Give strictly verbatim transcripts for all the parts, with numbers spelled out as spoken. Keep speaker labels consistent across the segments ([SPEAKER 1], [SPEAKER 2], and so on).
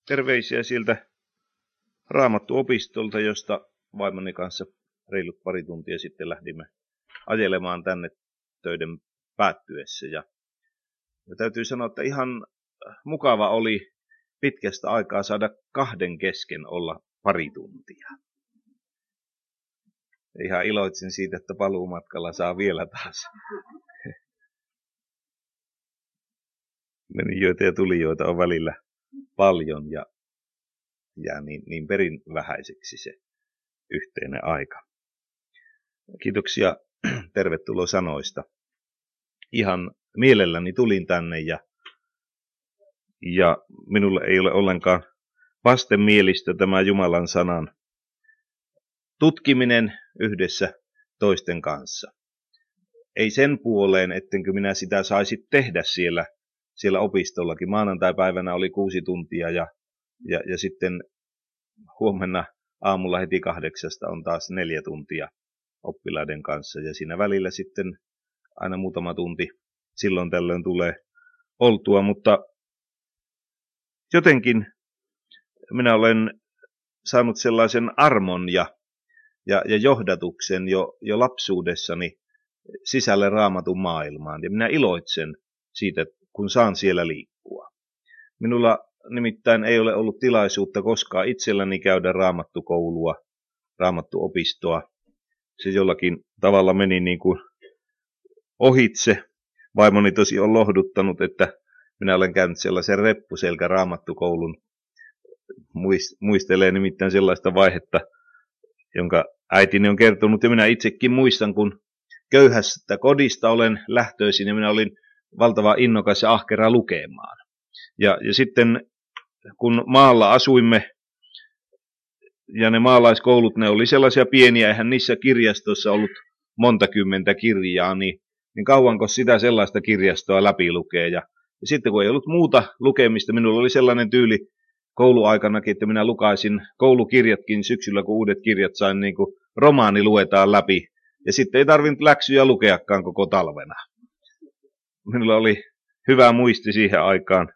[SPEAKER 1] Terveisiä sieltä Raamattuopistolta, josta vaimoni kanssa reilut pari tuntia sitten lähdimme ajelemaan tänne töiden päättyessä. Ja, ja täytyy sanoa, että ihan mukava oli pitkästä aikaa saada kahden kesken olla pari tuntia. Ihan iloitsin siitä, että paluumatkalla saa vielä taas menijöitä ja tulijoita on välillä paljon ja jää niin, niin perin vähäiseksi se yhteinen aika. Kiitoksia tervetuloa sanoista. Ihan mielelläni tulin tänne ja, ja minulle ei ole ollenkaan vastenmielistä tämä Jumalan sanan tutkiminen yhdessä toisten kanssa. Ei sen puoleen, ettenkö minä sitä saisi tehdä siellä, siellä opistollakin. Maanantai-päivänä oli kuusi tuntia ja, ja, ja sitten huomenna aamulla heti kahdeksasta on taas neljä tuntia oppilaiden kanssa. Ja siinä välillä sitten aina muutama tunti silloin tällöin tulee oltua, mutta jotenkin minä olen saanut sellaisen armon ja, ja, ja johdatuksen jo, jo lapsuudessani sisälle Raamatun maailmaan. Ja minä iloitsen siitä, kun saan siellä liikkua. Minulla nimittäin ei ole ollut tilaisuutta koskaan itselläni käydä raamattukoulua, raamattuopistoa. Se jollakin tavalla meni niin kuin ohitse. Vaimoni tosi on lohduttanut, että minä olen käynyt sellaisen reppuselkä raamattukoulun. Muistelee nimittäin sellaista vaihetta, jonka äitini on kertonut, ja minä itsekin muistan, kun köyhästä kodista olen lähtöisin, ja minä olin valtava innokas ja ahkera lukemaan. Ja, ja sitten kun maalla asuimme, ja ne maalaiskoulut, ne oli sellaisia pieniä, eihän niissä kirjastoissa ollut monta kymmentä kirjaa, niin, niin kauanko sitä sellaista kirjastoa läpi lukee. Ja, ja sitten kun ei ollut muuta lukemista, minulla oli sellainen tyyli kouluaikanakin, että minä lukaisin koulukirjatkin syksyllä, kun uudet kirjat sain, niin kuin romaani luetaan läpi. Ja sitten ei tarvinnut läksyjä lukeakaan koko talvena. Minulla oli hyvä muisti siihen aikaan.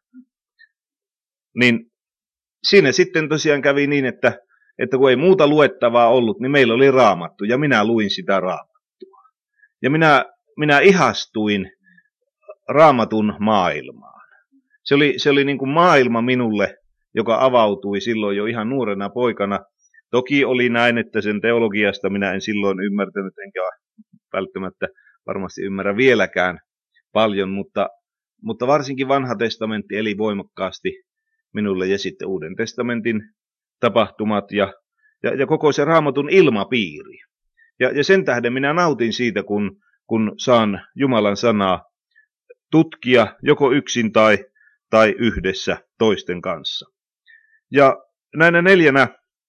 [SPEAKER 1] Niin siinä sitten tosiaan kävi niin, että, että kun ei muuta luettavaa ollut, niin meillä oli Raamattu, ja minä luin sitä Raamattua. Ja minä, minä ihastuin Raamatun maailmaan. Se oli, se oli niin kuin maailma minulle, joka avautui silloin jo ihan nuorena poikana. Toki oli näin, että sen teologiasta minä en silloin ymmärtänyt, enkä välttämättä varmasti ymmärrä vieläkään paljon, mutta, mutta varsinkin vanha testamentti eli voimakkaasti minulle ja sitten Uuden testamentin tapahtumat ja, ja, ja koko se Raamatun ilmapiiri. Ja, ja sen tähden minä nautin siitä, kun, kun saan Jumalan sanaa tutkia joko yksin tai, tai yhdessä toisten kanssa. Ja näinä neljänä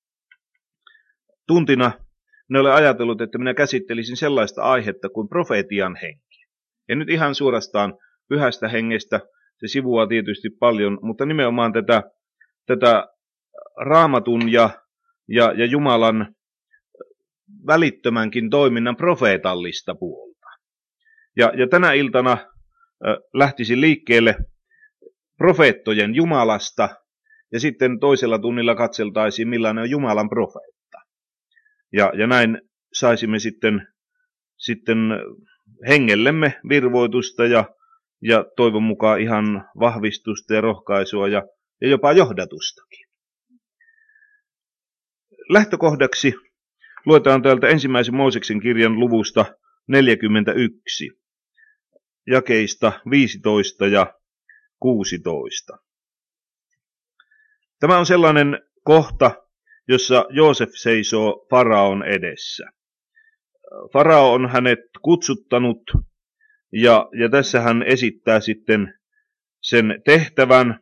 [SPEAKER 1] tuntina minä olen ajatellut, että minä käsittelisin sellaista aihetta kuin profetian henki. En nyt ihan suorastaan pyhästä hengestä, se sivuaa tietysti paljon, mutta nimenomaan tätä, tätä Raamatun ja, ja, ja Jumalan välittömänkin toiminnan profeetallista puolta. Ja, ja tänä iltana äh, lähtisin liikkeelle profeettojen Jumalasta, ja sitten toisella tunnilla katseltaisiin, millainen on Jumalan profeetta. Ja, ja näin saisimme sitten, sitten hengellemme virvoitusta ja, ja toivon mukaan ihan vahvistusta ja rohkaisua ja, ja jopa johdatustakin. Lähtökohdaksi luetaan täältä ensimmäisen Mooseksen kirjan luvusta neljäkymmentäyksi, jakeista viisitoista ja kuusitoista. Tämä on sellainen kohta, jossa Joosef seisoo Faraon edessä. Farao on hänet kutsuttanut ja, ja tässä hän esittää sitten sen tehtävän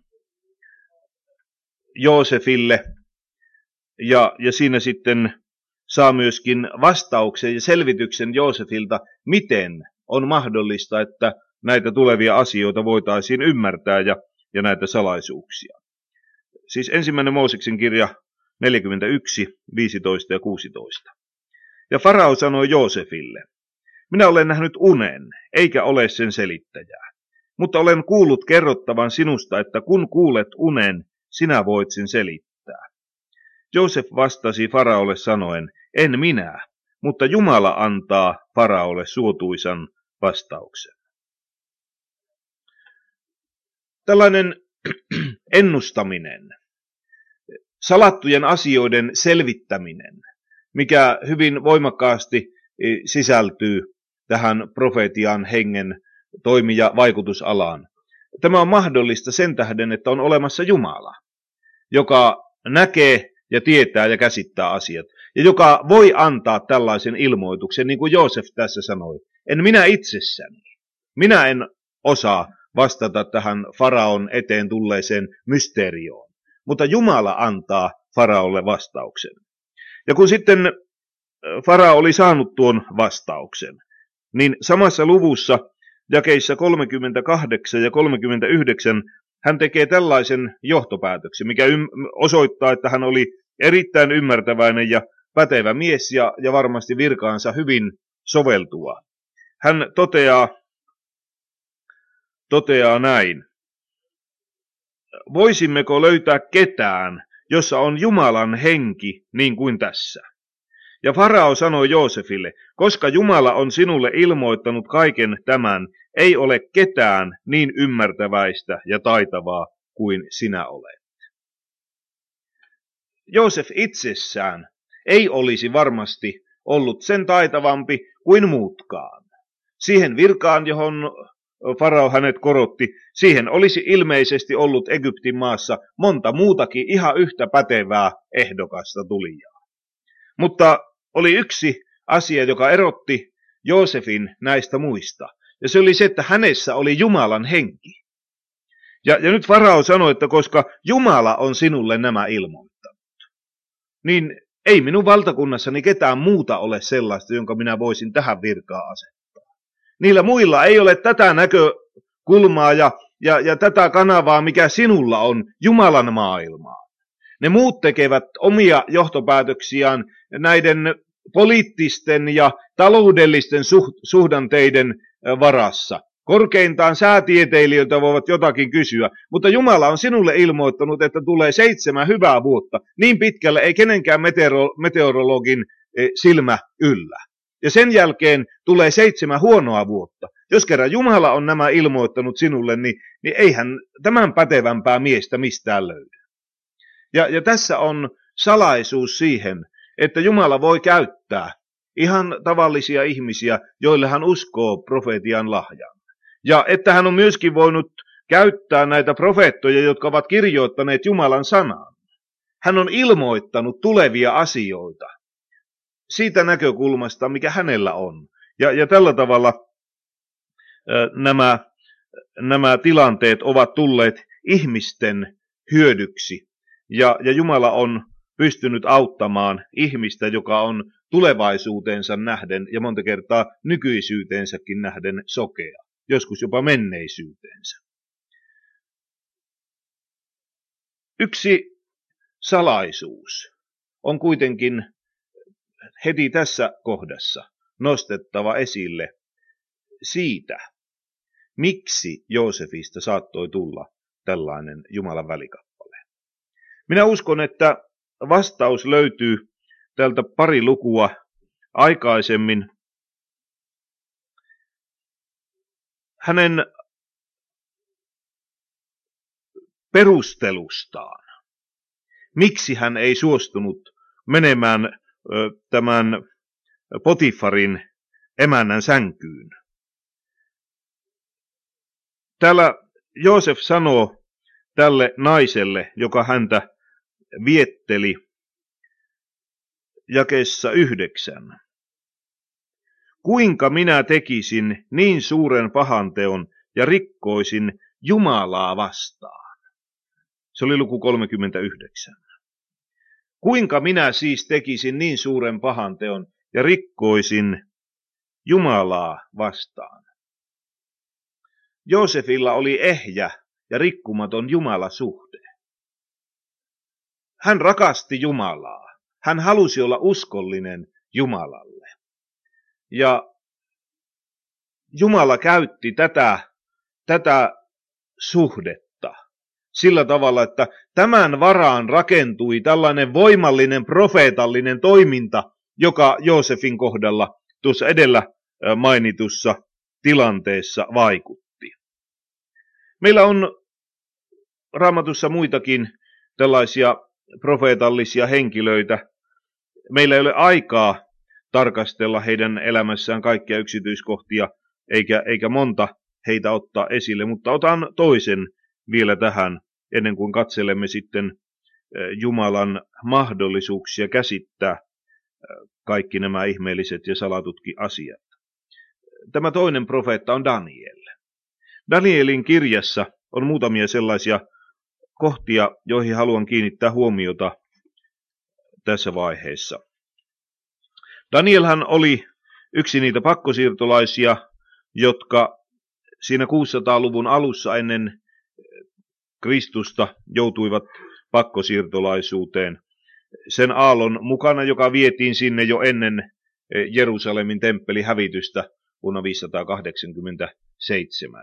[SPEAKER 1] Joosefille ja, ja siinä sitten saa myöskin vastauksen ja selvityksen Joosefilta, miten on mahdollista, että näitä tulevia asioita voitaisiin ymmärtää ja, ja näitä salaisuuksia. Siis ensimmäinen Mooseksen kirja neljäkymmentäyksi, viisitoista ja kuusitoista. Ja Farao sanoi Joosefille, minä olen nähnyt unen, eikä ole sen selittäjää. Mutta olen kuullut kerrottavan sinusta, että kun kuulet unen, sinä voit sen selittää. Joosef vastasi Faraolle sanoen, en minä, mutta Jumala antaa Faraolle suotuisan vastauksen. Tällainen ennustaminen, salattujen asioiden selvittäminen, mikä hyvin voimakkaasti sisältyy tähän profetian hengen toimi- ja vaikutusalaan. Tämä on mahdollista sen tähden, että on olemassa Jumala, joka näkee ja tietää ja käsittää asiat, ja joka voi antaa tällaisen ilmoituksen, niin kuin Joosef tässä sanoi. En minä itsessäni, minä en osaa vastata tähän Faraon eteen tulleeseen mysteerioon, mutta Jumala antaa Faraolle vastauksen. Ja kun sitten Farao oli saanut tuon vastauksen, niin samassa luvussa jakeissa kolmekymmentäkahdeksan ja kolmekymmentäyhdeksän hän tekee tällaisen johtopäätöksen, mikä osoittaa, että hän oli erittäin ymmärtäväinen ja pätevä mies ja, ja varmasti virkaansa hyvin soveltuva. Hän toteaa, toteaa näin. Voisimmeko löytää ketään, jossa on Jumalan henki niin kuin tässä? Ja Farao sanoi Joosefille, koska Jumala on sinulle ilmoittanut kaiken tämän, ei ole ketään niin ymmärtäväistä ja taitavaa kuin sinä olet. Joosef itsessään ei olisi varmasti ollut sen taitavampi kuin muutkaan. Siihen virkaan, johon Farao hänet korotti, siihen olisi ilmeisesti ollut Egyptin maassa monta muutakin ihan yhtä pätevää ehdokasta tulijaa. Mutta oli yksi asia, joka erotti Joosefin näistä muista, ja se oli se, että hänessä oli Jumalan henki. Ja, ja nyt Farao sanoi, että koska Jumala on sinulle nämä ilmoittanut, niin ei minun valtakunnassani ketään muuta ole sellaista, jonka minä voisin tähän virkaan asettaa. Niillä muilla ei ole tätä näkökulmaa ja, ja, ja tätä kanavaa, mikä sinulla on, Jumalan maailmaa. Ne muut tekevät omia johtopäätöksiään näiden poliittisten ja taloudellisten suhdanteiden varassa. Korkeintaan säätieteilijöiltä voivat jotakin kysyä, mutta Jumala on sinulle ilmoittanut, että tulee seitsemän hyvää vuotta. Niin pitkälle ei kenenkään meteoro- meteorologin silmä yllä. Ja sen jälkeen tulee seitsemän huonoa vuotta. Jos kerran Jumala on nämä ilmoittanut sinulle, niin, niin eihän tämän pätevämpää miestä mistään löydy. Ja, ja tässä on salaisuus siihen, että Jumala voi käyttää ihan tavallisia ihmisiä, joille hän uskoo profetian lahjan. Ja että hän on myöskin voinut käyttää näitä profeettoja, jotka ovat kirjoittaneet Jumalan sanan. Hän on ilmoittanut tulevia asioita siitä näkökulmasta, mikä hänellä on. Ja, ja tällä tavalla äh, nämä, nämä tilanteet ovat tulleet ihmisten hyödyksi. Ja, ja Jumala on pystynyt auttamaan ihmistä, joka on tulevaisuuteensa nähden ja monta kertaa nykyisyyteensäkin nähden sokea, joskus jopa menneisyyteensä. Yksi salaisuus on kuitenkin heti tässä kohdassa nostettava esille siitä, miksi Joosefista saattoi tulla tällainen Jumalan välikappale. Minä uskon, että vastaus löytyy tältä pari lukua aikaisemmin. Hänen perustelustaan, miksi hän ei suostunut menemään ö, tämän Potifarin emännän sänkyyn. Täällä Joosef sanoo tälle naiselle, joka häntä vietteli, jakeessa yhdeksän. Kuinka minä tekisin niin suuren pahanteon ja rikkoisin Jumalaa vastaan? Se oli luku kolmekymmentäyhdeksän. Kuinka minä siis tekisin niin suuren pahanteon ja rikkoisin Jumalaa vastaan? Joosefilla oli ehjä ja rikkumaton Jumalasuhde. Hän rakasti Jumalaa. Hän halusi olla uskollinen Jumalalle. Ja Jumala käytti tätä, tätä suhdetta sillä tavalla, että tämän varaan rakentui tällainen voimallinen profeetallinen toiminta, joka Joosefin kohdalla tuossa edellä mainitussa tilanteessa vaikutti. Meillä on Raamatussa muitakin tällaisia profeetallisia henkilöitä. Meillä ei ole aikaa tarkastella heidän elämässään kaikkia yksityiskohtia, eikä, eikä monta heitä ottaa esille, mutta otan toisen vielä tähän, ennen kuin katselemme sitten Jumalan mahdollisuuksia käsittää kaikki nämä ihmeelliset ja salatutkin asiat. Tämä toinen profeetta on Daniel. Danielin kirjassa on muutamia sellaisia kohtia, joihin haluan kiinnittää huomiota tässä vaiheessa. Danielhan oli yksi niitä pakkosiirtolaisia, jotka siinä kuusisataaluvun alussa ennen Kristusta joutuivat pakkosiirtolaisuuteen. Sen aallon mukana, joka vietiin sinne jo ennen Jerusalemin temppelin hävitystä vuonna viisisataakahdeksankymmentäseitsemän.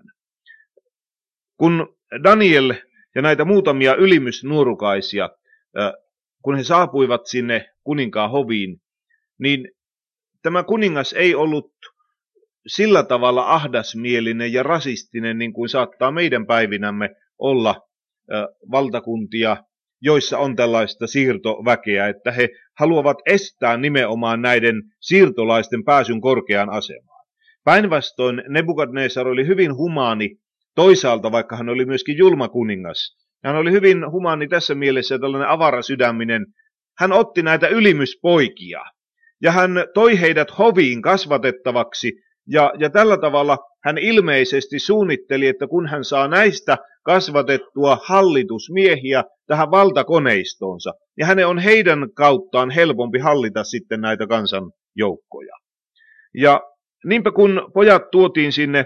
[SPEAKER 1] Kun Daniel ja näitä muutamia ylimysnuorukaisia, kun he saapuivat sinne kuninkaan hoviin, niin tämä kuningas ei ollut sillä tavalla ahdasmielinen ja rasistinen, niin kuin saattaa meidän päivinämme olla valtakuntia, joissa on tällaista siirtoväkeä, että he haluavat estää nimenomaan näiden siirtolaisten pääsyn korkeaan asemaan. Päinvastoin Nebukadnezar oli hyvin humaani toisaalta, vaikka hän oli myöskin julma kuningas. Hän oli hyvin humaani tässä mielessä, tällainen avarasydäminen. Hän otti näitä ylimyspoikia ja hän toi heidät hoviin kasvatettavaksi ja, ja tällä tavalla hän ilmeisesti suunnitteli, että kun hän saa näistä kasvatettua hallitusmiehiä tähän valtakoneistoonsa, ja hänen on heidän kauttaan helpompi hallita sitten näitä kansanjoukkoja. Ja niinpä kun pojat tuotiin sinne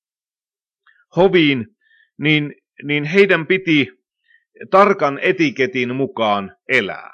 [SPEAKER 1] hoviin, niin, niin heidän piti tarkan etiketin mukaan elää.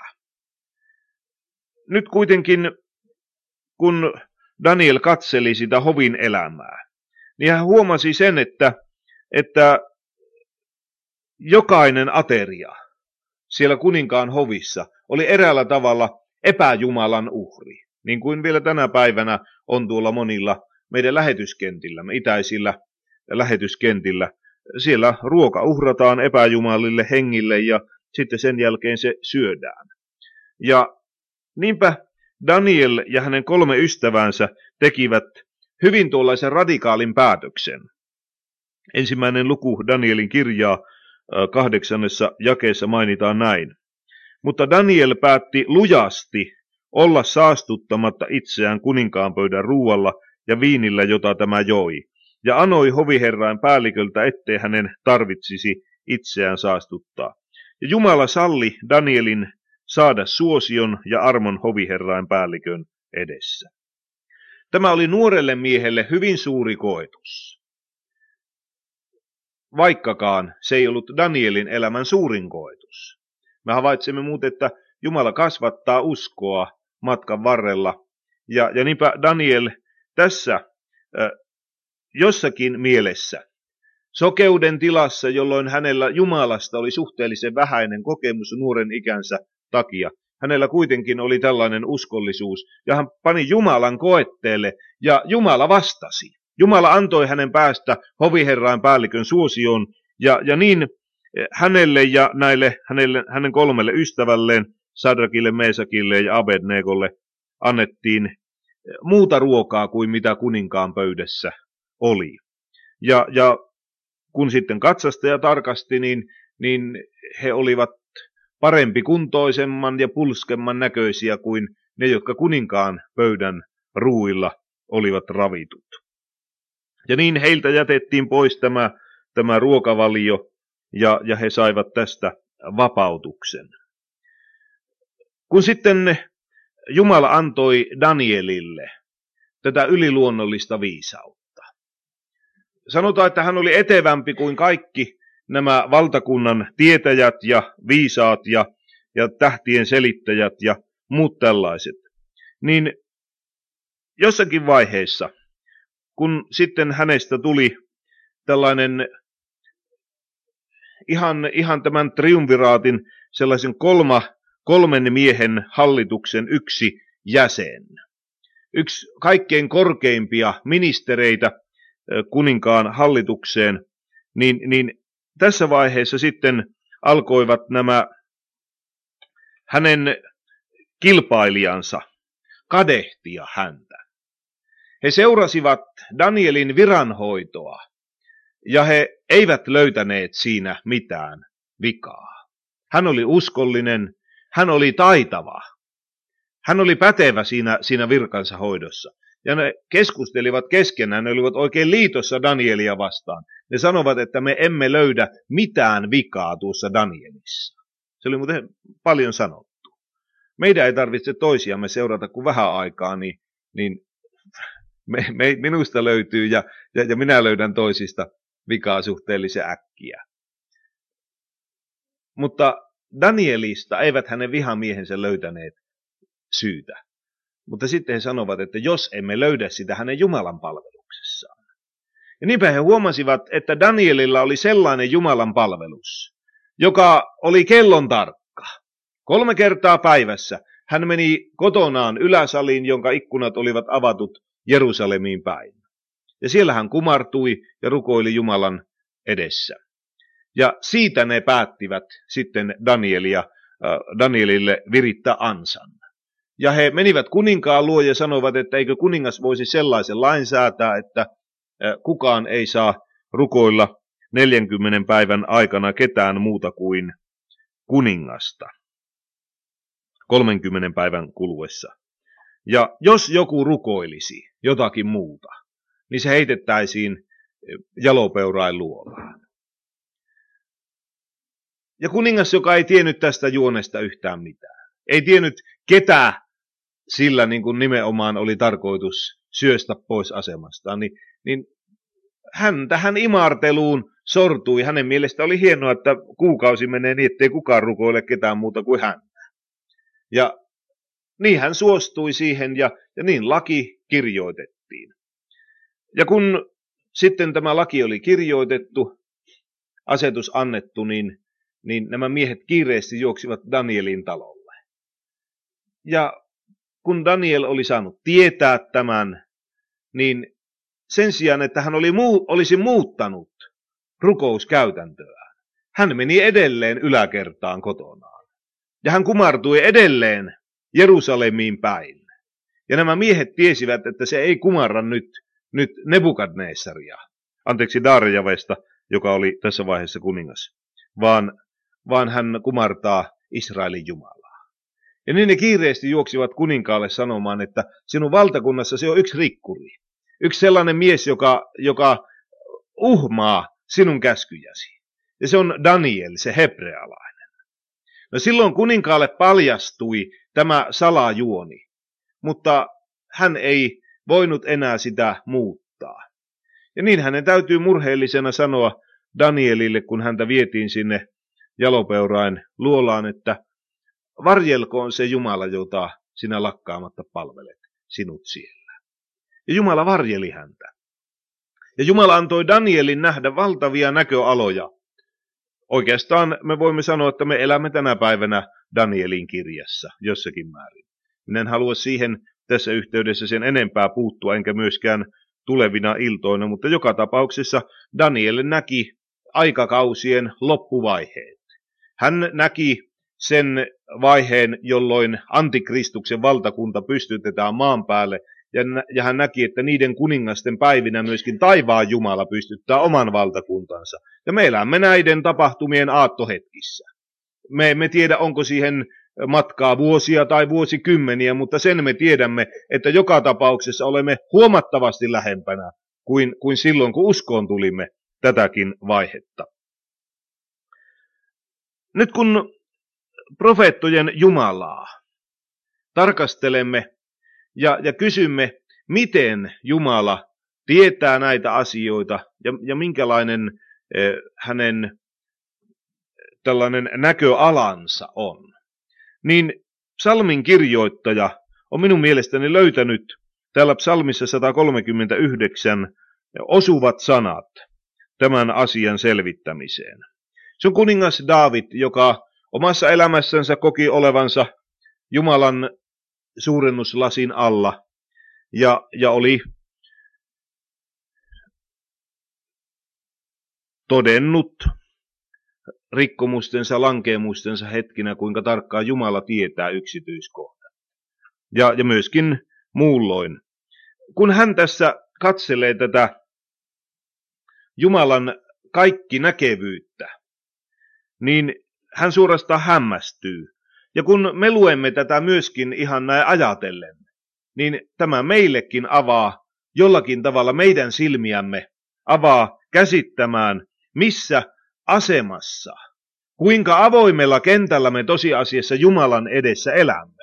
[SPEAKER 1] Nyt kuitenkin, kun Daniel katseli sitä hovin elämää, niin hän huomasi sen, että, että jokainen ateria siellä kuninkaan hovissa oli eräällä tavalla epäjumalan uhri, niin kuin vielä tänä päivänä on tuolla monilla meidän lähetyskentillä, itäisillä lähetyskentillä. Siellä ruoka uhrataan epäjumalille hengille ja sitten sen jälkeen se syödään. Ja niinpä Daniel ja hänen kolme ystävänsä tekivät hyvin tuollaisen radikaalin päätöksen. Ensimmäinen luku Danielin kirjaa kahdeksannessa jakeessa mainitaan näin. Mutta Daniel päätti lujasti olla saastuttamatta itseään kuninkaan pöydän ruualla ja viinillä, jota tämä joi, ja anoi hoviherrain päälliköltä, ettei hänen tarvitsisi itseään saastuttaa. Ja Jumala salli Danielin saada suosion ja armon hoviherrain päällikön edessä. Tämä oli nuorelle miehelle hyvin suuri koetus. Vaikkakaan se ei ollut Danielin elämän suurin koetus. Me havaitsemme muuten, että Jumala kasvattaa uskoa matkan varrella. Ja, ja niinpä Daniel tässä äh, jossakin mielessä, sokeuden tilassa, jolloin hänellä Jumalasta oli suhteellisen vähäinen kokemus nuoren ikänsä takia, hänellä kuitenkin oli tällainen uskollisuus, ja hän pani Jumalan koetteelle, ja Jumala vastasi. Jumala antoi hänen päästä hoviherrain päällikön suosioon, ja, ja niin hänelle ja näille hänelle, hänen kolmelle ystävälleen, Sadrakille, Meesakille ja Abednegolle, annettiin muuta ruokaa kuin mitä kuninkaan pöydässä oli. Ja, ja kun sitten katsastaja tarkasti, niin, niin he olivat parempi kuntoisemman ja pulskemman näköisiä kuin ne, jotka kuninkaan pöydän ruuilla olivat ravitut. Ja niin heiltä jätettiin pois tämä, tämä ruokavalio, ja, ja he saivat tästä vapautuksen. Kun sitten Jumala antoi Danielille tätä yliluonnollista viisautta. Sanotaan, että hän oli etevämpi kuin kaikki nämä valtakunnan tietäjät ja viisaat ja, ja tähtien selittäjät ja muut tällaiset. Niin jossakin vaiheessa, kun sitten hänestä tuli tällainen ihan, ihan tämän triumviraatin sellaisen kolma, kolmen miehen hallituksen yksi jäsen. Yksi kaikkein korkeimpia ministereitä kuninkaan hallitukseen, niin, niin tässä vaiheessa sitten alkoivat nämä hänen kilpailijansa kadehtia häntä. He seurasivat Danielin viranhoitoa, ja he eivät löytäneet siinä mitään vikaa. Hän oli uskollinen, hän oli taitava, hän oli pätevä siinä, siinä virkansa hoidossa. Ja ne keskustelivat keskenään, ne olivat oikein liitossa Danielia vastaan. Ne sanovat, että me emme löydä mitään vikaa tuossa Danielissa. Se oli muuten paljon sanottu. Meidän ei tarvitse toisiamme seurata kuin vähän aikaa, niin, niin me, me, minusta löytyy ja, ja, ja minä löydän toisista vikaa suhteellisen äkkiä. Mutta Danielista eivät hänen vihamiehensä löytäneet syytä. Mutta sitten he sanovat, että jos emme löydä sitä hänen Jumalan palveluksessaan. Ja niinpä he huomasivat, että Danielilla oli sellainen Jumalan palvelus, joka oli kellon tarkka. Kolme kertaa päivässä hän meni kotonaan yläsaliin, jonka ikkunat olivat avatut Jerusalemiin päin. Ja siellä hän kumartui ja rukoili Jumalan edessä. Ja siitä ne päättivät sitten Danielia, äh, Danielille virittää ansan. Ja he menivät kuninkaan luo ja sanoivat, että eikö kuningas voisi sellaisen lain säätää, että kukaan ei saa rukoilla neljänkymmenen päivän aikana ketään muuta kuin kuningasta. kolmenkymmenen päivän kuluessa. Ja jos joku rukoilisi jotakin muuta, niin se heitettäisiin jalopeurain luolaan. Ja kuningas, joka ei tiennyt tästä juonesta yhtään mitään, ei tiennyt ketä sillä niin kuin nimenomaan oli tarkoitus syöstä pois asemastaan, niin, niin hän tähän imarteluun sortui. Hänen mielestä oli hienoa, että kuukausi menee niin, ettei kukaan rukoile ketään muuta kuin hän. Ja niin hän suostui siihen ja, ja niin laki kirjoitettiin. Ja kun sitten tämä laki oli kirjoitettu, asetus annettu, niin, niin nämä miehet kiireesti juoksivat Danielin talolle. Ja kun Daniel oli saanut tietää tämän, niin sen sijaan, että hän oli muu, olisi muuttanut rukouskäytäntöään, hän meni edelleen yläkertaan kotonaan. Ja hän kumartui edelleen Jerusalemiin päin. Ja nämä miehet tiesivät, että se ei kumarra nyt, nyt Nebukadneessaria, anteeksi Darjavesta, joka oli tässä vaiheessa kuningas, vaan, vaan hän kumartaa Israelin Jumalaa. Ja niin ne kiireesti juoksivat kuninkaalle sanomaan, että sinun valtakunnassa se on yksi rikkuri. Yksi sellainen mies, joka, joka uhmaa sinun käskyjäsi. Ja se on Daniel, se hebrealainen. No silloin kuninkaalle paljastui tämä salajuoni, mutta hän ei voinut enää sitä muuttaa. Ja niin hänen täytyy murheellisena sanoa Danielille, kun häntä vietiin sinne jalopeurain luolaan, että varjelkoon se Jumala, jota sinä lakkaamatta palvelet, sinut siellä. Ja Jumala varjeli häntä. Ja Jumala antoi Danielin nähdä valtavia näköaloja. Oikeastaan me voimme sanoa, että me elämme tänä päivänä Danielin kirjassa jossakin määrin. Minä en halua siihen tässä yhteydessä sen enempää puuttua, enkä myöskään tulevina iltoina, mutta joka tapauksessa Daniel näki aikakausien loppuvaiheet. Hän näki sen vaiheen, jolloin antikristuksen valtakunta pystytetään maan päälle, ja hän näki, että niiden kuningasten päivinä myöskin taivaan Jumala pystyttää oman valtakuntansa. Ja me elämme näiden tapahtumien aattohetkissä. Me emme tiedä, onko siihen matkaa vuosia tai vuosikymmeniä, mutta sen me tiedämme, että joka tapauksessa olemme huomattavasti lähempänä kuin, kuin silloin, kun uskoon tulimme tätäkin vaihetta. Nyt kun profeettojen Jumalaa tarkastelemme ja, ja kysymme, miten Jumala tietää näitä asioita ja, ja minkälainen eh, hänen tällainen näköalansa on, niin psalmin kirjoittaja on minun mielestäni löytänyt täällä psalmissa sata kolmekymmentäyhdeksän osuvat sanat tämän asian selvittämiseen. Se on kuningas Daavid, joka omassa elämässänsä koki olevansa Jumalan suurennuslasin alla ja, ja oli todennut rikkomustensa, lankeemustensa hetkinä, kuinka tarkkaan Jumala tietää yksityiskohdat. Ja, ja myöskin muulloin. Kun hän tässä katselee tätä Jumalan kaikki näkevyyttä, niin hän suorastaan hämmästyy. Ja kun me luemme tätä myöskin ihan näin ajatellen, niin tämä meillekin avaa jollakin tavalla meidän silmiämme, avaa käsittämään, missä asemassa, kuinka avoimella kentällä me tosiasiassa Jumalan edessä elämme.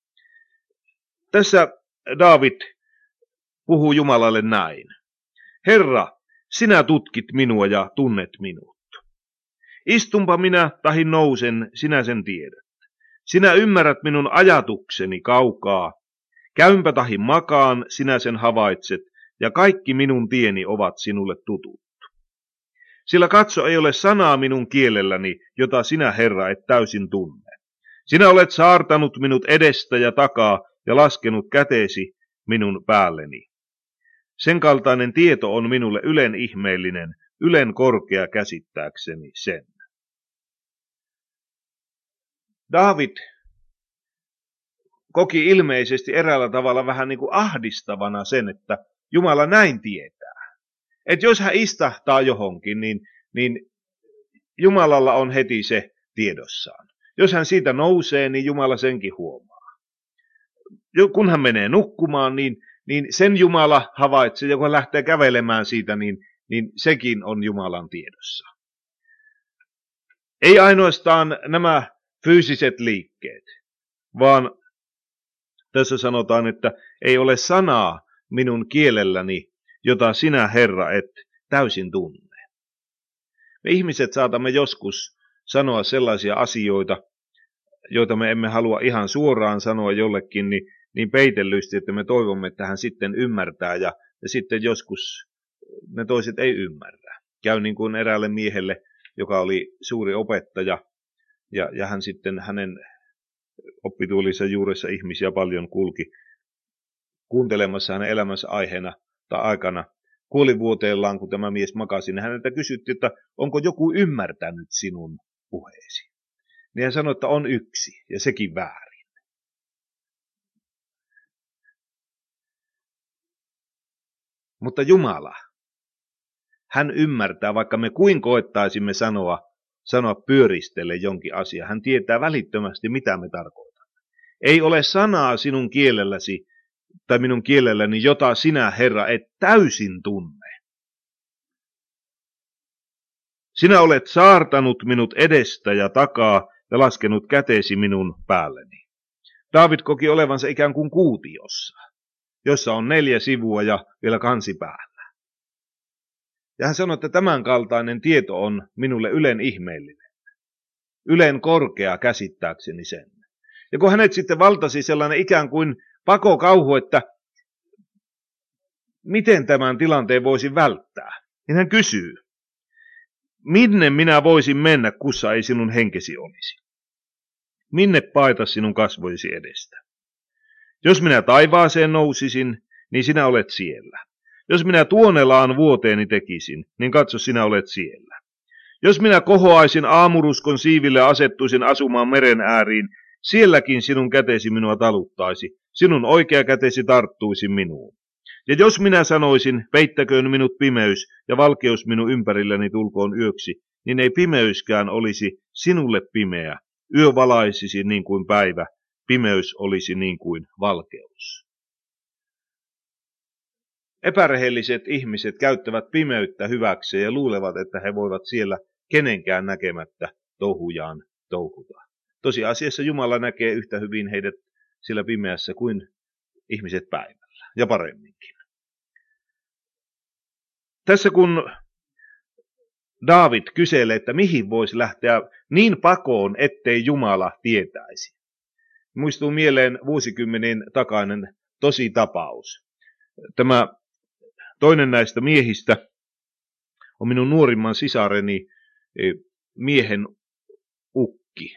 [SPEAKER 1] Tässä Daavid puhuu Jumalalle näin. Herra, sinä tutkit minua ja tunnet minut. Istunpa minä tahi nousen, sinä sen tiedät. Sinä ymmärrät minun ajatukseni kaukaa. Käympä tahi makaan, sinä sen havaitset, ja kaikki minun tieni ovat sinulle tutut. Sillä katso, ei ole sanaa minun kielelläni, jota sinä, Herra, et täysin tunne. Sinä olet saartanut minut edestä ja takaa ja laskenut käteesi minun päälleni. Sen kaltainen tieto on minulle ylen ihmeellinen, ylen korkea käsittääkseni sen. Daavid koki ilmeisesti eräällä tavalla vähän niin kuin ahdistavana sen, että Jumala näin tietää. Että jos hän istahtaa johonkin, niin, niin Jumalalla on heti se tiedossaan. Jos hän siitä nousee, niin Jumala senkin huomaa. Kun hän menee nukkumaan, niin, niin sen Jumala havaitsee, ja kun hän lähtee kävelemään siitä, niin, niin sekin on Jumalan tiedossa. Ei ainoastaan nämä fyysiset liikkeet, vaan tässä sanotaan, että ei ole sanaa minun kielelläni, jota sinä, Herra, et täysin tunne. Me ihmiset saatamme joskus sanoa sellaisia asioita, joita me emme halua ihan suoraan sanoa jollekin, niin, niin peitellysti, että me toivomme, että hän sitten ymmärtää, ja, ja sitten joskus ne toiset ei ymmärrä. Käy niin kuin eräälle miehelle, joka oli suuri opettaja, ja, ja hän sitten hänen oppituolinsa juuressa ihmisiä paljon kulki kuuntelemassa hänen elämänsä aiheena tai aikana. Kuolivuoteellaan, kun tämä mies makasi, niin häneltä kysyttiin, että onko joku ymmärtänyt sinun puheesi. Niin hän sanoi, että on yksi, ja sekin väärin. Mutta Jumala, hän ymmärtää, vaikka me kuin koettaisimme sanoa, sanoa pyöristelle jonkin asia. Hän tietää välittömästi, mitä me tarkoitamme. Ei ole sanaa sinun kielelläsi, tai minun kielelläni, jota sinä, Herra, et täysin tunne. Sinä olet saartanut minut edestä ja takaa ja laskenut käteesi minun päälleni. Daavid koki olevansa ikään kuin kuutiossa, jossa on neljä sivua ja vielä kansi päällä. Ja hän sanoi, että tämän kaltainen tieto on minulle ylen ihmeellinen. Ylen korkea käsittääkseni sen. Ja kun hänet sitten valtasi sellainen ikään kuin pakokauhu, että miten tämän tilanteen voisin välttää, niin hän kysyy, minne minä voisin mennä, kussa ei sinun henkesi olisi? Minne paeta sinun kasvojesi edestä? Jos minä taivaaseen nousisin, niin sinä olet siellä. Jos minä tuonelaan vuoteeni tekisin, niin katso, sinä olet siellä. Jos minä kohoaisin aamuruskon siiville ja asettuisin asumaan meren ääriin, sielläkin sinun kätesi minua taluttaisi, sinun oikea kätesi tarttuisi minuun. Ja jos minä sanoisin, peittäköön minut pimeys ja valkeus minun ympärilläni tulkoon yöksi, niin ei pimeyskään olisi sinulle pimeä, yö valaisisi niin kuin päivä, pimeys olisi niin kuin valkeus. Epärehelliset ihmiset käyttävät pimeyttä hyväkseen ja luulevat, että he voivat siellä kenenkään näkemättä touhujaan touhuta. Tosiasiassa Jumala näkee yhtä hyvin heidät sillä pimeässä kuin ihmiset päivällä, ja paremminkin. Tässä kun Daavid kyselee, että mihin voisi lähteä niin pakoon, ettei Jumala tietäisi. Muistuu mieleen vuosikymmenien takainen tosi tapaus. Tämä toinen näistä miehistä on minun nuorimman sisareni miehen ukki.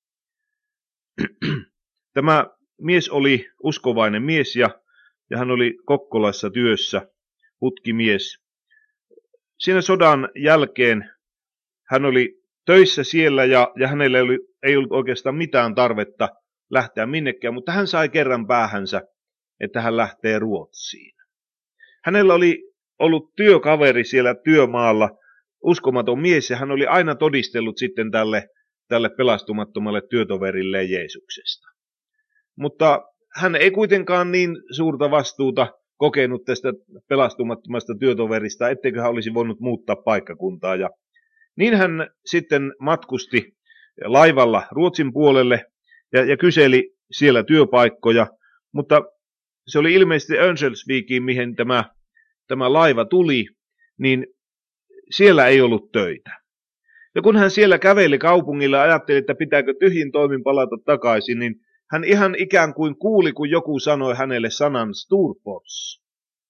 [SPEAKER 1] Tämä mies oli uskovainen mies ja, ja hän oli Kokkolassa työssä, putkimies. Siinä sodan jälkeen hän oli töissä siellä ja, ja hänellä ei, oli, ei ollut oikeastaan mitään tarvetta lähteä minnekään, mutta hän sai kerran päähänsä, että hän lähtee Ruotsiin. Hänellä oli ollut työkaveri siellä työmaalla, uskomaton mies, ja hän oli aina todistellut sitten tälle, tälle pelastumattomalle työtoverilleen Jeesuksesta. Mutta hän ei kuitenkaan niin suurta vastuuta kokenut tästä pelastumattomasta työtoverista, etteikö hän olisi voinut muuttaa paikkakuntaa. Ja niin hän sitten matkusti laivalla Ruotsin puolelle ja, ja kyseli siellä työpaikkoja, mutta se oli ilmeisesti Örnsköldsvikiin, mihin tämä, tämä laiva tuli, niin siellä ei ollut töitä. Ja kun hän siellä käveli kaupungilla ja ajatteli, että pitääkö tyhjin toimin palata takaisin, niin hän ihan ikään kuin kuuli, kun joku sanoi hänelle sanan Storfors.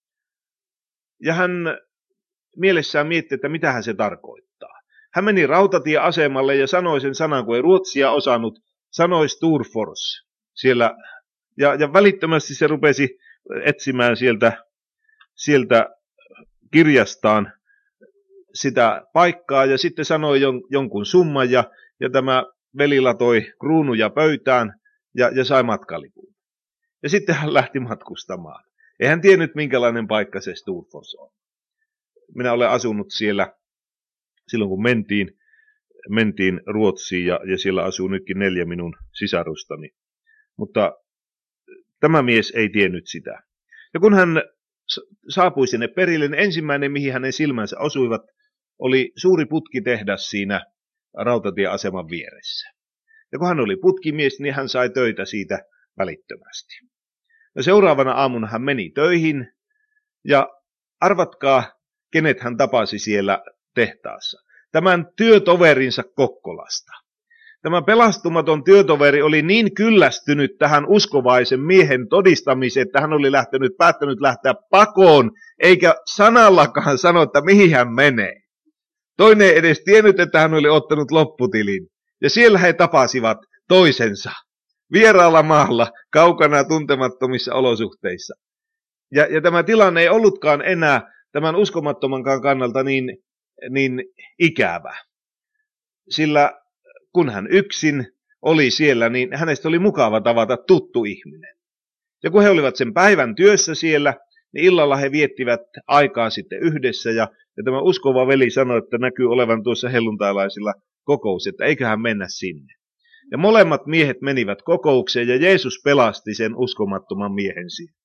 [SPEAKER 1] Ja hän mielessään mietti, että mitähän se tarkoittaa. Hän meni rautatieasemalle ja sanoi sen sanan, kun ei ruotsia osannut, sanoi Storfors siellä. Ja, ja välittömästi se rupesi etsimään sieltä, sieltä kirjastaan sitä paikkaa ja sitten sanoi jon, jonkun summan ja, ja tämä veli latoi kruunuja pöytään ja, ja sai matkalipun. Ja sitten hän lähti matkustamaan. Ei hän tiennyt, minkälainen paikka se Storfors on. Minä olen asunut siellä silloin, kun mentiin, mentiin Ruotsiin ja, ja siellä asuu nytkin neljä minun sisarustani. Mutta tämä mies ei tiennyt sitä. Ja kun hän saapui sinne perille, niin ensimmäinen, mihin hänen silmänsä osuivat, oli suuri putkitehdas siinä rautatieaseman vieressä. Ja kun hän oli putkimies, niin hän sai töitä siitä välittömästi. Ja seuraavana aamuna hän meni töihin, ja arvatkaa, kenet hän tapasi siellä tehtaassa. Tämän työtoverinsa Kokkolasta. Tämä pelastumaton työtoveri oli niin kyllästynyt tähän uskovaisen miehen todistamiseen, että hän oli lähtenyt, päättänyt lähteä pakoon, eikä sanallakaan sano, että mihin hän menee. Toinen ei edes tiennyt, että hän oli ottanut lopputilin. Ja siellä he tapasivat toisensa. Vieraalla maalla, kaukana tuntemattomissa olosuhteissa. Ja, ja tämä tilanne ei ollutkaan enää tämän uskomattomankaan kannalta niin, niin ikävä. Sillä kun hän yksin oli siellä, niin hänestä oli mukava tavata tuttu ihminen. Ja kun he olivat sen päivän työssä siellä, niin illalla he viettivät aikaa sitten yhdessä. Ja, ja tämä uskova veli sanoi, että näkyy olevan tuossa helluntailaisilla kokous, että eiköhän mennä sinne. Ja molemmat miehet menivät kokoukseen ja Jeesus pelasti sen uskomattoman miehen siitä.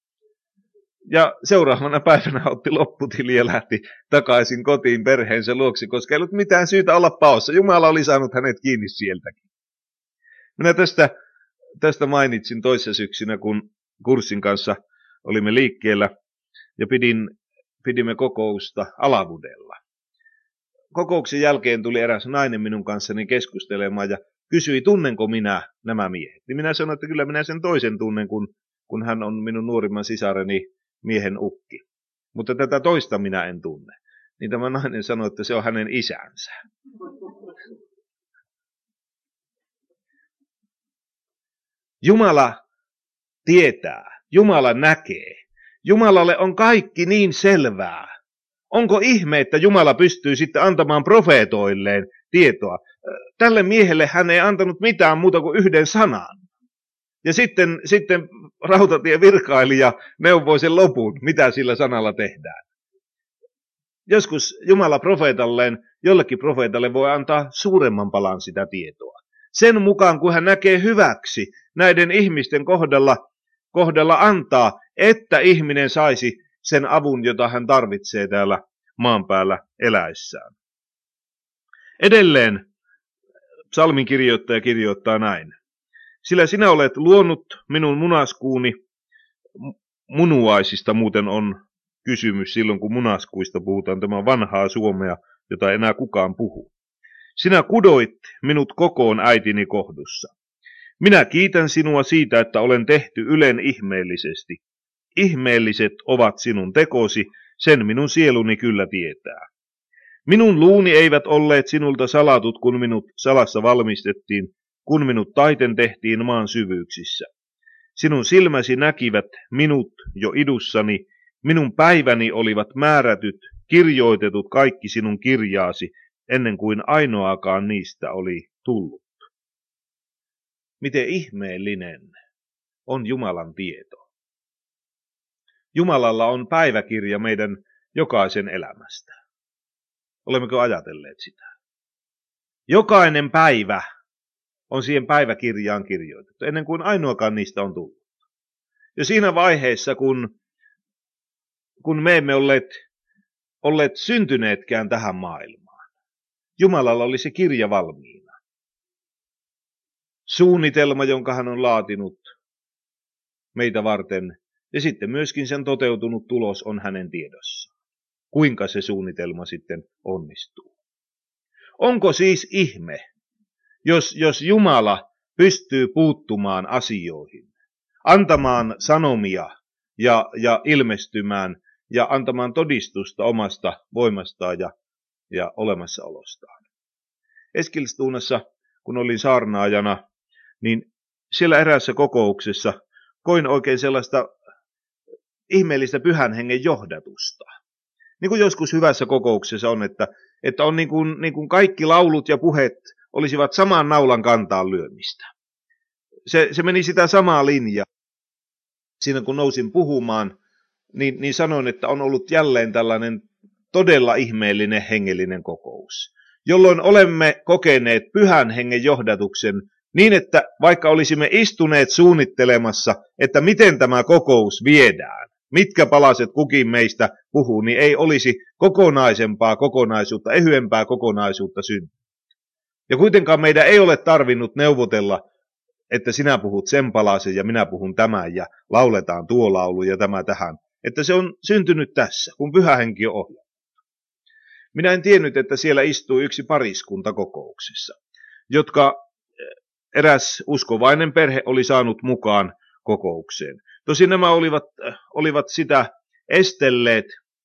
[SPEAKER 1] Ja seuraavana päivänä otti lopputili ja lähti takaisin kotiin perheensä luoksi, koska ei ollut mitään syytä olla paossa. Jumala oli saanut hänet kiinni sieltäkin. Minä tästä, tästä mainitsin toissa syksynä, kun kurssin kanssa olimme liikkeellä ja pidin, pidimme kokousta Alavudella. Kokouksen jälkeen tuli eräs nainen minun kanssani keskustelemaan ja kysyi, tunnenko minä nämä miehet. Niin minä sanoin, että kyllä minä sen toisen tunnen, kun, kun hän on minun nuorimman sisareni miehen ukki. Mutta tätä toista minä en tunne. Niin tämä nainen sanoi, että se on hänen isänsä. Jumala tietää, Jumala näkee. Jumalalle on kaikki niin selvää. Onko ihme, että Jumala pystyy sitten antamaan profeetoilleen tietoa? Tälle miehelle hän ei antanut mitään muuta kuin yhden sanan. Ja sitten, sitten rautatievirkailija neuvoi sen lopun, mitä sillä sanalla tehdään. Joskus Jumala profeetalleen, jollekin profeetalle voi antaa suuremman palan sitä tietoa. Sen mukaan, kun hän näkee hyväksi näiden ihmisten kohdalla, kohdalla antaa, että ihminen saisi sen avun, jota hän tarvitsee täällä maan päällä eläessään. Edelleen psalmin kirjoittaja kirjoittaa näin. Sillä sinä olet luonut minun munaskuuni, munuaisista muuten on kysymys silloin, kun munaskuista puhutaan, tämä vanhaa suomea, jota ei enää kukaan puhu. Sinä kudoit minut kokoon äitini kohdussa. Minä kiitän sinua siitä, että olen tehty ylen ihmeellisesti. Ihmeelliset ovat sinun tekosi, sen minun sieluni kyllä tietää. Minun luuni eivät olleet sinulta salatut, kun minut salassa valmistettiin, kun minut taiten tehtiin maan syvyyksissä. Sinun silmäsi näkivät minut jo idussani, minun päiväni olivat määrätyt, kirjoitetut kaikki sinun kirjaasi, ennen kuin ainoakaan niistä oli tullut. Miten ihmeellinen on Jumalan tieto. Jumalalla on päiväkirja meidän jokaisen elämästä. Olemmeko ajatelleet sitä? Jokainen päivä on siihen päiväkirjaan kirjoitettu, ennen kuin ainoakaan niistä on tullut. Ja siinä vaiheessa, kun, kun me emme olleet, olleet syntyneetkään tähän maailmaan, Jumalalla oli se kirja valmiina. Suunnitelma, jonka hän on laatinut meitä varten, ja sitten myöskin sen toteutunut tulos on hänen tiedossaan. Kuinka se suunnitelma sitten onnistuu. Onko siis ihme, jos, jos Jumala pystyy puuttumaan asioihin, antamaan sanomia ja, ja ilmestymään ja antamaan todistusta omasta voimastaan ja, ja olemassaolostaan. Eskilstuunassa, kun olin saarnaajana, niin siellä eräässä kokouksessa koin oikein sellaista ihmeellistä pyhän hengen johdatusta. Niin kuin joskus hyvässä kokouksessa on, että, että on niin kuin, niin kuin kaikki laulut ja puheet olisivat saman naulan kantaan lyömistä. Se, se meni sitä samaa linjaa. Siinä kun nousin puhumaan, niin, niin sanoin, että on ollut jälleen tällainen todella ihmeellinen hengellinen kokous, jolloin olemme kokeneet pyhän hengen johdatuksen niin, että vaikka olisimme istuneet suunnittelemassa, että miten tämä kokous viedään, mitkä palaset kukin meistä puhuu, niin ei olisi kokonaisempaa kokonaisuutta, ehyempää kokonaisuutta syntynyt. Ja kuitenkaan meidän ei ole tarvinnut neuvotella, että sinä puhut sen palasen ja minä puhun tämän ja lauletaan tuo laulu ja tämä tähän. Että se on syntynyt tässä, kun pyhä henki on ohjannut. Minä en tiennyt, että siellä istui yksi pariskunta kokouksessa, jotka eräs uskovainen perhe oli saanut mukaan kokoukseen. Tosin nämä olivat, olivat sitä estelleet,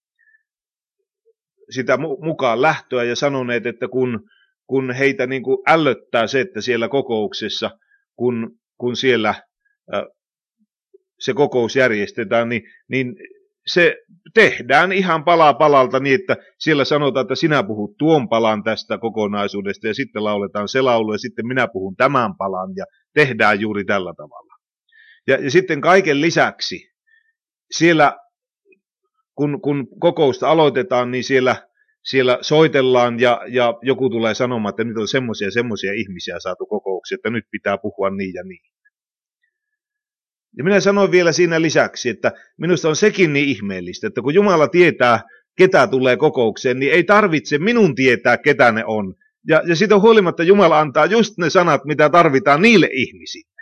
[SPEAKER 1] sitä mukaan lähtöä ja sanoneet, että kun, kun heitä niin kuin ällöttää se, että siellä kokouksessa, kun, kun siellä äh, se kokous järjestetään, niin, niin se tehdään ihan pala palalta niin, että siellä sanotaan, että sinä puhut tuon palan tästä kokonaisuudesta ja sitten lauletaan se laulu ja sitten minä puhun tämän palan ja tehdään juuri tällä tavalla. Ja, ja sitten kaiken lisäksi siellä, kun, kun kokousta aloitetaan, niin siellä, siellä soitellaan ja, ja joku tulee sanomaan, että nyt on semmoisia semmoisia ihmisiä saatu kokouksiin, että nyt pitää puhua niin ja niin. Ja minä sanoin vielä siinä lisäksi, että minusta on sekin niin ihmeellistä, että kun Jumala tietää, ketä tulee kokoukseen, niin ei tarvitse minun tietää, ketä ne on. Ja, ja siitä huolimatta Jumala antaa just ne sanat, mitä tarvitaan niille ihmisille.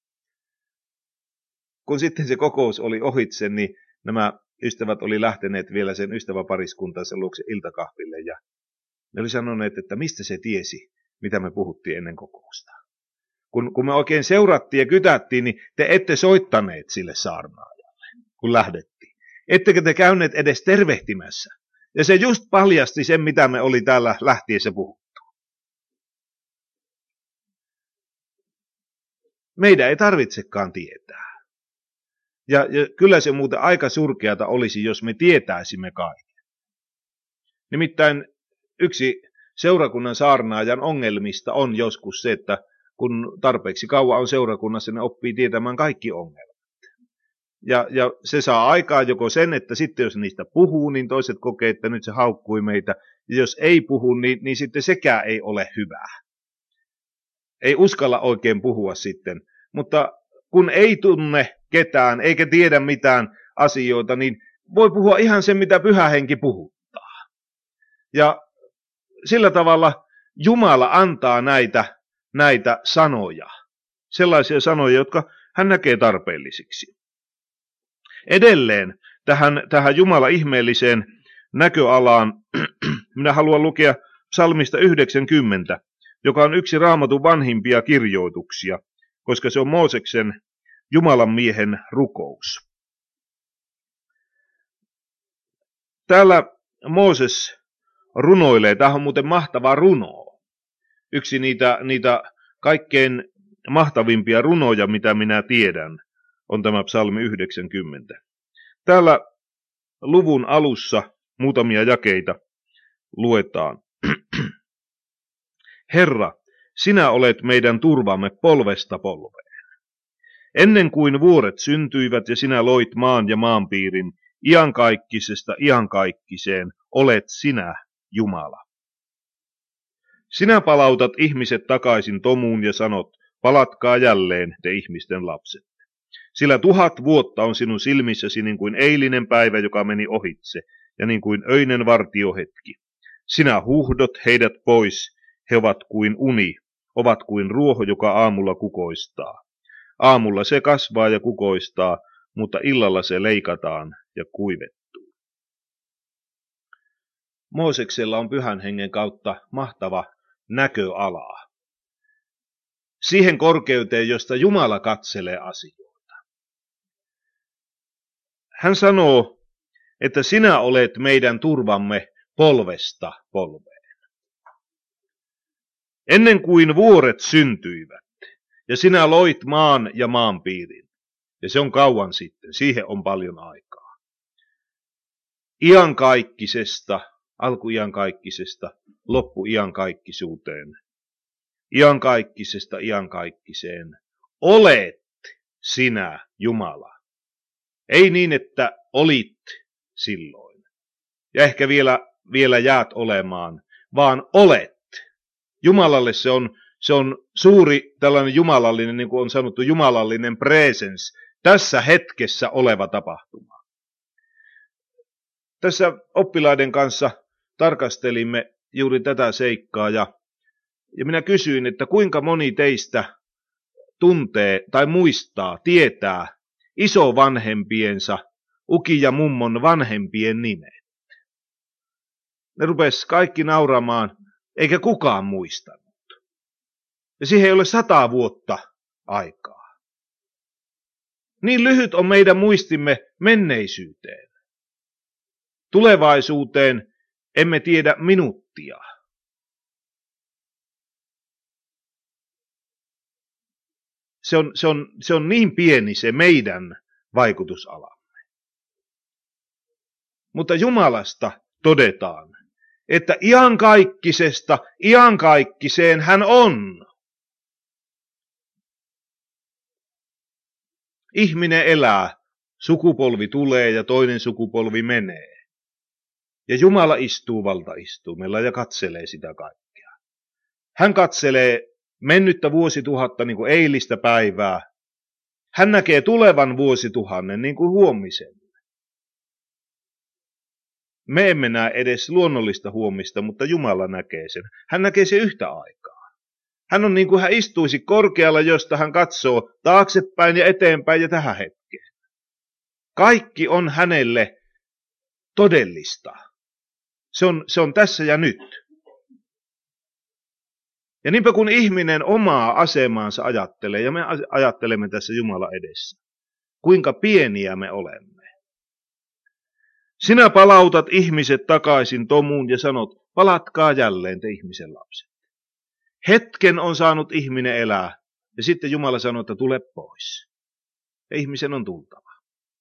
[SPEAKER 1] Kun sitten se kokous oli ohitse, niin nämä ystävät oli lähteneet vielä sen ystäväpariskuntansa luokse iltakahville. Ja ne oli sanoneet, että mistä se tiesi, mitä me puhuttiin ennen kokousta. Kun, kun me oikein seurattiin ja kytättiin, niin te ette soittaneet sille saarnaajalle, kun lähdettiin. Ettekö te käyneet edes tervehtimässä. Ja se just paljasti sen, mitä me oli täällä lähtiessä puhuttu. Meidän ei tarvitsekaan tietää. Ja, ja kyllä se muuten aika surkeata olisi, jos me tietäisimme kaiken. Nimittäin yksi seurakunnan saarnaajan ongelmista on joskus se, että kun tarpeeksi kauan on seurakunnassa, ne oppii tietämään kaikki ongelmat. Ja, ja se saa aikaa joko sen, että sitten jos niistä puhuu, niin toiset kokee, että nyt se haukkui meitä. Ja jos ei puhu, niin, niin sitten sekään ei ole hyvää. Ei uskalla oikein puhua sitten. Mutta kun ei tunne ketään, eikä tiedä mitään asioita, niin voi puhua ihan sen, mitä Pyhä Henki puhuttaa. Ja sillä tavalla Jumala antaa näitä, näitä sanoja. Sellaisia sanoja, jotka hän näkee tarpeellisiksi. Edelleen tähän, tähän Jumala ihmeelliseen näköalaan minä haluan lukea psalmista yhdeksänkymmentä, joka on yksi Raamatun vanhimpia kirjoituksia, koska se on Mooseksen Jumalan miehen rukous. Täällä Mooses runoilee. Tämä on muuten mahtava runo. Yksi niitä, niitä kaikkein mahtavimpia runoja, mitä minä tiedän, on tämä psalmi yhdeksänkymmentä. Täällä luvun alussa muutamia jakeita luetaan. Herra, sinä olet meidän turvamme polvesta polveen. Ennen kuin vuoret syntyivät ja sinä loit maan ja maanpiirin, iankaikkisesta iankaikkiseen olet sinä, Jumala. Sinä palautat ihmiset takaisin tomuun ja sanot, palatkaa jälleen te ihmisten lapset. Sillä tuhat vuotta on sinun silmissäsi niin kuin eilinen päivä, joka meni ohitse, ja niin kuin öinen vartiohetki. Sinä huuhdot heidät pois, he ovat kuin uni, ovat kuin ruoho, joka aamulla kukoistaa. Aamulla se kasvaa ja kukoistaa, mutta illalla se leikataan ja kuivettuu. Mooseksella on Pyhän Hengen kautta mahtava näköala. Siihen korkeuteen, josta Jumala katselee asioita. Hän sanoo, että sinä olet meidän turvamme polvesta polveen. Ennen kuin vuoret syntyivät, ja sinä loit maan ja maanpiirin, ja se on kauan sitten, siihen on paljon aikaa. Iankaikkisesta, alkuiankaikkisesta, loppuiankaikkisuuteen. Iankaikkisesta iankaikkiseen. Olet sinä, Jumala. Ei niin, että olit silloin. Ja ehkä vielä, vielä jäät olemaan, vaan olet. Jumalalle se on, se on suuri tällainen jumalallinen, niin kuin on sanottu, jumalallinen presence, tässä hetkessä oleva tapahtuma. Tässä oppilaiden kanssa tarkastelimme juuri tätä seikkaa ja, ja minä kysyin, että kuinka moni teistä tuntee tai muistaa, tietää isovanhempiensa, uki ja mummon vanhempien nimet. Ne rupesi kaikki nauramaan, eikä kukaan muistanut. Ja siihen ei ole sata vuotta aikaa. Niin lyhyt on meidän muistimme menneisyyteen. Tulevaisuuteen emme tiedä minuuttia. Se on, se on, se on niin pieni se meidän vaikutusalamme. Mutta Jumalasta todetaan, että iankaikkisesta iankaikkiseen hän on. Ihminen elää, sukupolvi tulee ja toinen sukupolvi menee. Ja Jumala istuu valtaistuimella ja katselee sitä kaikkea. Hän katselee mennyttä vuosituhatta niin kuin eilistä päivää. Hän näkee tulevan vuosituhannen niin kuin huomisen. Me emme näe edes luonnollista huomista, mutta Jumala näkee sen. Hän näkee sen yhtä aikaa. Hän on niin kuin hän istuisi korkealla, josta hän katsoo taaksepäin ja eteenpäin ja tähän hetkeen. Kaikki on hänelle todellista. Se on, se on tässä ja nyt. Ja niinpä kun ihminen omaa asemaansa ajattelee, ja me ajattelemme tässä Jumala edessä, kuinka pieniä me olemme. Sinä palautat ihmiset takaisin tomuun ja sanot, palatkaa jälleen te ihmisen lapset. Hetken on saanut ihminen elää, ja sitten Jumala sanoo, että tule pois. Ja ihmisen on tultava.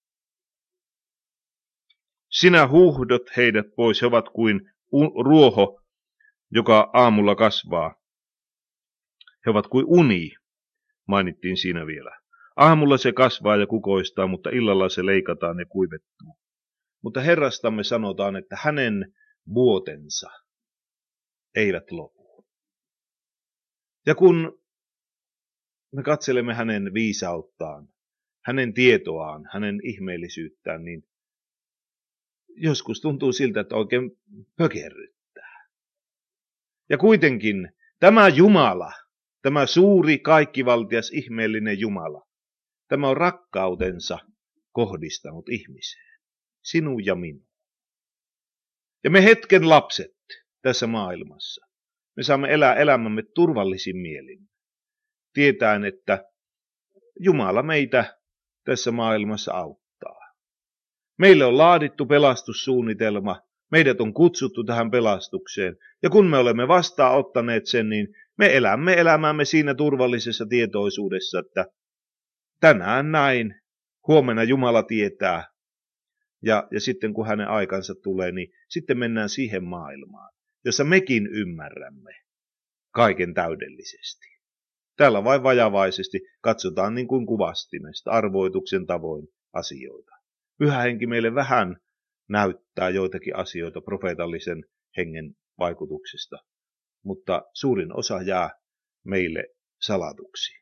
[SPEAKER 1] Sinä huuhdot heidät pois, he ovat kuin ruoho, joka aamulla kasvaa. He ovat kuin uni, mainittiin siinä vielä. Aamulla se kasvaa ja kukoistaa, mutta illalla se leikataan ja kuivettuu. Mutta Herrastamme sanotaan, että hänen vuotensa eivät lopu. Ja kun me katselemme hänen viisauttaan, hänen tietoaan, hänen ihmeellisyyttään, niin joskus tuntuu siltä, että oikein pökerryttää. Ja kuitenkin tämä Jumala, tämä suuri, kaikkivaltias, ihmeellinen Jumala, tämä on rakkautensa kohdistanut ihmiseen, sinun ja minun. Ja me hetken lapset tässä maailmassa, me saamme elää elämämme turvallisin mielin, tietäen, että Jumala meitä tässä maailmassa auttaa. Meille on laadittu pelastussuunnitelma, Meidät on kutsuttu tähän pelastukseen. Ja kun me olemme vastaanottaneet sen, niin me elämme elämämme siinä turvallisessa tietoisuudessa, että tänään näin, huomenna Jumala tietää. Ja, ja sitten kun hänen aikansa tulee, niin sitten mennään siihen maailmaan, jossa mekin ymmärrämme kaiken täydellisesti. Täällä vain vajavaisesti katsotaan niin kuin kuvastimesta, arvoituksen tavoin asioita. Pyhä Henki meille vähän näyttää joitakin asioita profeetallisen hengen vaikutuksesta, mutta suurin osa jää meille salatuksi.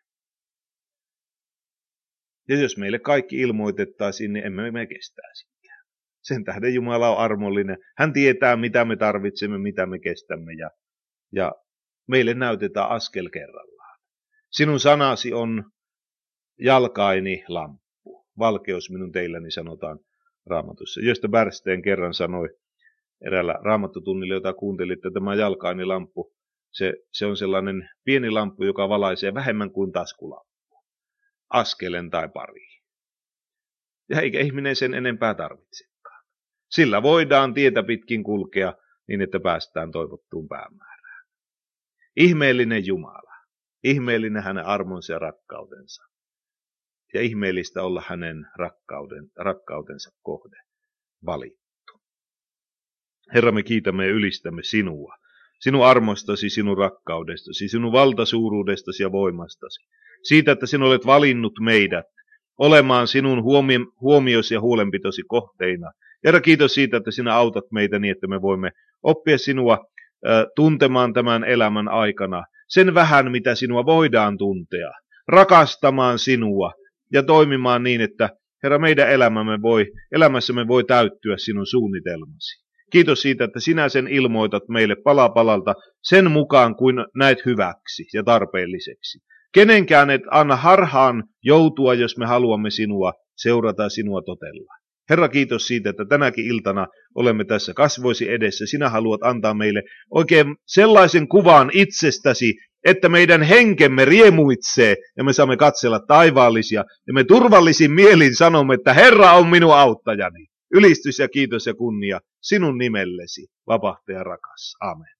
[SPEAKER 1] Ja jos meille kaikki ilmoitettaisiin, niin emme me kestäisikään. Sen tähden Jumala on armollinen. Hän tietää, mitä me tarvitsemme, mitä me kestämme, ja, ja meille näytetään askel kerrallaan. Sinun sanasi on jalkaini lamppu. Valkeus minun teilläni, sanotaan Raamatussa. Josta Bärsteen kerran sanoi eräällä raamattutunnilla, jota kuuntelitte, tämä jalkaini lamppu. Se, se on sellainen pieni lamppu, joka valaisee vähemmän kuin taskulamppu. Askelen tai pari. Ja eikä ihminen sen enempää tarvitsekaan. Sillä voidaan tietä pitkin kulkea niin, että päästään toivottuun päämäärään. Ihmeellinen Jumala. Ihmeellinen hänen armonsa ja rakkautensa. Ja ihmeellistä olla hänen rakkauden, rakkautensa kohde valittu. Herra, me kiitämme ja ylistämme sinua. Sinun armostasi, sinun rakkaudestasi, sinun valtasuuruudestasi ja voimastasi. Siitä, että sinä olet valinnut meidät olemaan sinun huomio- huomiosi ja huolenpitosi kohteina. Herra, kiitos siitä, että sinä autat meitä niin, että me voimme oppia sinua äh, tuntemaan tämän elämän aikana. Sen vähän, mitä sinua voidaan tuntea. Rakastamaan sinua ja toimimaan niin, että Herra, meidän elämämme voi, elämässämme voi täyttyä sinun suunnitelmasi. Kiitos siitä, että sinä sen ilmoitat meille pala palalta sen mukaan, kuin näet hyväksi ja tarpeelliseksi. Kenenkään et anna harhaan joutua, jos me haluamme sinua seurata, sinua totella. Herra, kiitos siitä, että tänäkin iltana olemme tässä kasvoisi edessä. Sinä haluat antaa meille oikein sellaisen kuvan itsestäsi, että meidän henkemme riemuitsee ja me saamme katsella taivaallisia. Ja me turvallisin mielin sanomme, että Herra on minun auttajani. Ylistys ja kiitos ja kunnia sinun nimellesi, vapahtaja rakas. Amen.